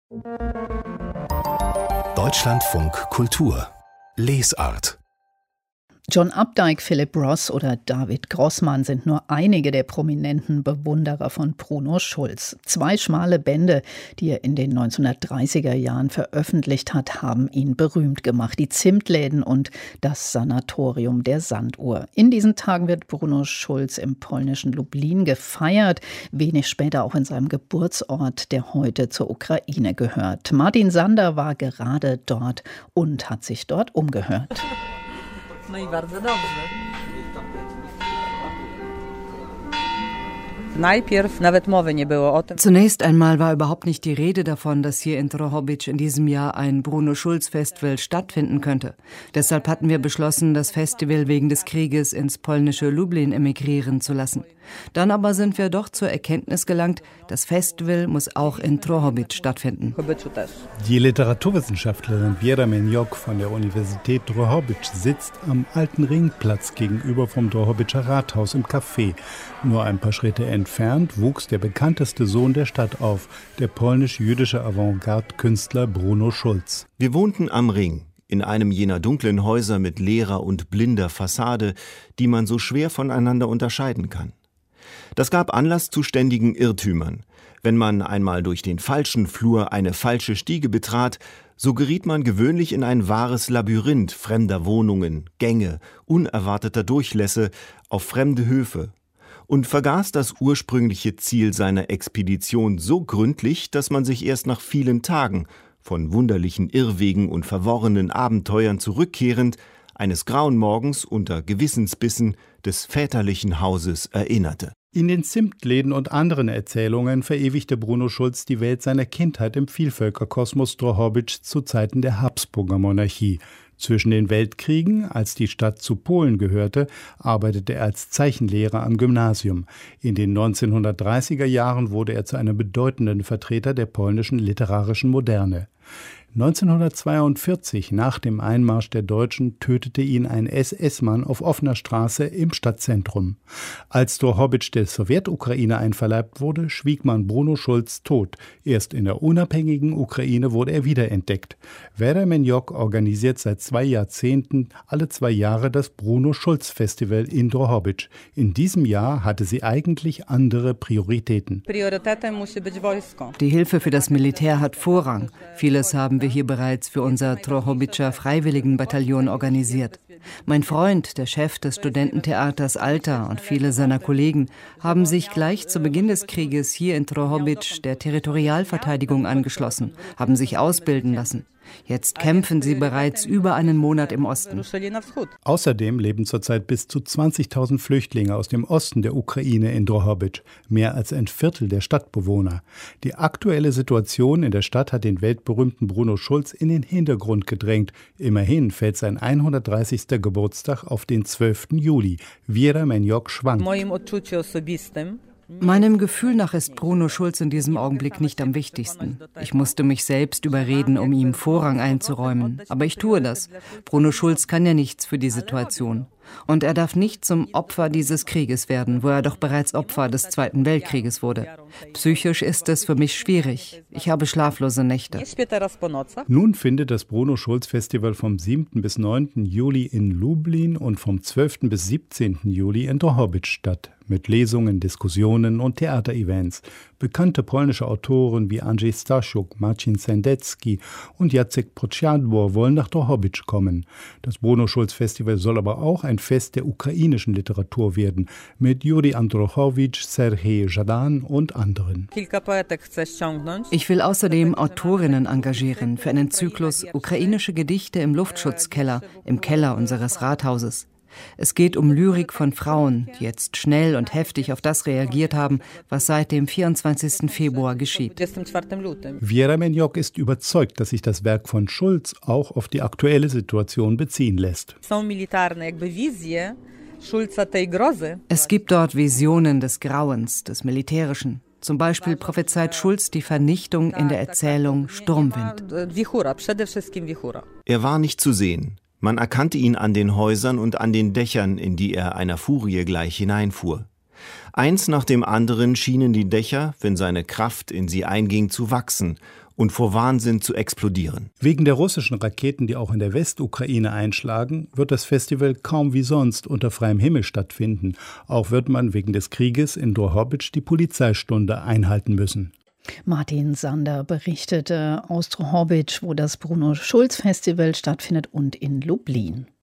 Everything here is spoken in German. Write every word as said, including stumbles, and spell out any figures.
Deutschlandfunk Kultur Lesart. John Updike, Philip Roth oder David Grossmann sind nur einige der prominenten Bewunderer von Bruno Schulz. Zwei schmale Bände, die er in den neunzehnhundertdreißiger Jahren veröffentlicht hat, haben ihn berühmt gemacht. Die Zimtläden und das Sanatorium der Sanduhr. In diesen Tagen wird Bruno Schulz im polnischen Lublin gefeiert, wenig später auch in seinem Geburtsort, der heute zur Ukraine gehört. Martin Sander war gerade dort und hat sich dort umgehört. No i bardzo dobrze. Najpierw nawet mowy nie było o tym. Zunächst einmal war überhaupt nicht die Rede davon, dass hier in Drohobycz in diesem Jahr ein Bruno-Schulz-Festival stattfinden könnte. Deshalb hatten wir beschlossen, das Festival wegen des Krieges ins polnische Lublin emigrieren zu lassen. Dann aber sind wir doch zur Erkenntnis gelangt, das Festival muss auch in Drohobycz stattfinden. Die Literaturwissenschaftlerin Wiera Meniok von der Universität Drohobycz sitzt am alten Ringplatz gegenüber vom Drohobyczer Rathaus im Café. Nur ein paar Schritte entfernt wuchs der bekannteste Sohn der Stadt auf, der polnisch-jüdische Avantgarde-Künstler Bruno Schulz. Wir wohnten am Ring, in einem jener dunklen Häuser mit leerer und blinder Fassade, die man so schwer voneinander unterscheiden kann. Das gab Anlass zu ständigen Irrtümern. Wenn man einmal durch den falschen Flur eine falsche Stiege betrat, so geriet man gewöhnlich in ein wahres Labyrinth fremder Wohnungen, Gänge, unerwarteter Durchlässe, auf fremde Höfe und vergaß das ursprüngliche Ziel seiner Expedition so gründlich, dass man sich erst nach vielen Tagen, von wunderlichen Irrwegen und verworrenen Abenteuern zurückkehrend, eines grauen Morgens unter Gewissensbissen des väterlichen Hauses erinnerte. In den Zimtläden und anderen Erzählungen verewigte Bruno Schulz die Welt seiner Kindheit im Vielvölkerkosmos Drohobycz zu Zeiten der Habsburger Monarchie. Zwischen den Weltkriegen, als die Stadt zu Polen gehörte, arbeitete er als Zeichenlehrer am Gymnasium. In den neunzehnhundertdreißiger Jahren wurde er zu einem bedeutenden Vertreter der polnischen literarischen Moderne. neunzehnhundertzweiundvierzig, nach dem Einmarsch der Deutschen, tötete ihn ein S S-Mann auf offener Straße im Stadtzentrum. Als Drohobycz der Sowjetukraine einverleibt wurde, schwieg man Bruno Schulz tot. Erst in der unabhängigen Ukraine wurde er wiederentdeckt. Wiera Meniok organisiert seit zwei Jahrzehnten alle zwei Jahre das Bruno-Schulz-Festival in Drohobycz. In diesem Jahr hatte sie eigentlich andere Prioritäten. Die Hilfe für das Militär hat Vorrang. Vieles haben wir hier bereits für unser Drohobyczer Freiwilligenbataillon organisiert. Mein Freund, der Chef des Studententheaters Alta und viele seiner Kollegen haben sich gleich zu Beginn des Krieges hier in Drohobycz der Territorialverteidigung angeschlossen, haben sich ausbilden lassen. Jetzt kämpfen sie bereits über einen Monat im Osten. Außerdem leben zurzeit bis zu zwanzigtausend Flüchtlinge aus dem Osten der Ukraine in Drohobycz, mehr als ein Viertel der Stadtbewohner. Die aktuelle Situation in der Stadt hat den weltberühmten Bruno Schulz in den Hintergrund gedrängt. Immerhin fällt sein hundertdreißigster Geburtstag auf den zwölften Juli. Wiera Meniok schwankt. Meinem Gefühl nach ist Bruno Schulz in diesem Augenblick nicht am wichtigsten. Ich musste mich selbst überreden, um ihm Vorrang einzuräumen. Aber ich tue das. Bruno Schulz kann ja nichts für die Situation. Und er darf nicht zum Opfer dieses Krieges werden, wo er doch bereits Opfer des Zweiten Weltkrieges wurde. Psychisch ist es für mich schwierig. Ich habe schlaflose Nächte. Nun findet das Bruno-Schulz-Festival vom siebten bis neunten Juli in Lublin und vom zwölften bis siebzehnten Juli in Drohobycz statt. Mit Lesungen, Diskussionen und Theaterevents. Bekannte polnische Autoren wie Andrzej Stasiuk, Marcin Sendecki und Jacek Podsiadło wollen nach Drohobycz kommen. Das Bruno-Schulz-Festival soll aber auch ein Fest der ukrainischen Literatur werden, mit Juri Androchowicz, Serhej Żadan und anderen. Ich will außerdem Autorinnen engagieren für einen Zyklus ukrainische Gedichte im Luftschutzkeller, im Keller unseres Rathauses. Es geht um Lyrik von Frauen, die jetzt schnell und heftig auf das reagiert haben, was seit dem vierundzwanzigsten Februar geschieht. Wiera Meniok ist überzeugt, dass sich das Werk von Schulz auch auf die aktuelle Situation beziehen lässt. Es gibt dort Visionen des Grauens, des Militärischen. Zum Beispiel prophezeit Schulz die Vernichtung in der Erzählung Sturmwind. Er war nicht zu sehen. Man erkannte ihn an den Häusern und an den Dächern, in die er einer Furie gleich hineinfuhr. Eins nach dem anderen schienen die Dächer, wenn seine Kraft in sie einging, zu wachsen, und vor Wahnsinn zu explodieren. Wegen der russischen Raketen, die auch in der Westukraine einschlagen, wird das Festival kaum wie sonst unter freiem Himmel stattfinden. Auch wird man wegen des Krieges in Drohobycz die Polizeistunde einhalten müssen. Martin Sander berichtete aus Drohobycz, wo das Bruno Schulz Festival stattfindet, und in Lublin.